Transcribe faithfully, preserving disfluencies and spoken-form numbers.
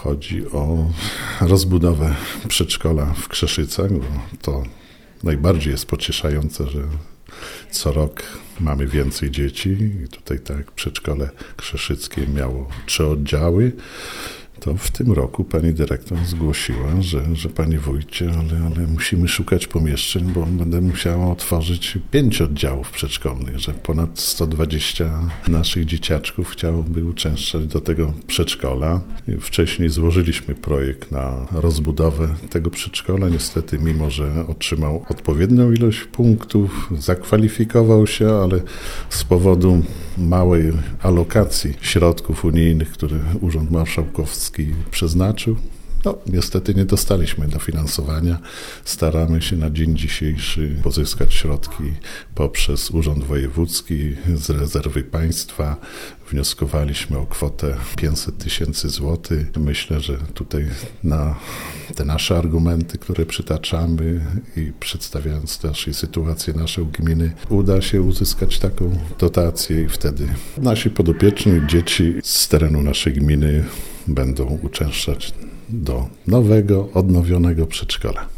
Chodzi o rozbudowę przedszkola w Krzeszycach, bo to najbardziej jest pocieszające, że co rok mamy więcej dzieci i tutaj tak przedszkole krzeszyckie miało trzy oddziały. To w tym roku pani dyrektor zgłosiła, że, że pani wójcie, ale, ale musimy szukać pomieszczeń, bo będę musiała otworzyć pięć oddziałów przedszkolnych, że ponad sto dwadzieścia naszych dzieciaczków chciałoby uczęszczać do tego przedszkola. Wcześniej złożyliśmy projekt na rozbudowę tego przedszkola. Niestety, mimo że otrzymał odpowiednią ilość punktów, zakwalifikował się, ale z powodu małej alokacji środków unijnych, które Urząd Marszałkowski przeznaczył, no niestety nie dostaliśmy dofinansowania. Staramy się na dzień dzisiejszy pozyskać środki poprzez Urząd Wojewódzki z rezerwy państwa. Wnioskowaliśmy o kwotę pięćset tysięcy złotych. Myślę, że tutaj na te nasze argumenty, które przytaczamy i przedstawiając też i sytuację naszej gminy, uda się uzyskać taką dotację i wtedy nasi podopieczni, dzieci z terenu naszej gminy będą uczęszczać do nowego, odnowionego przedszkola.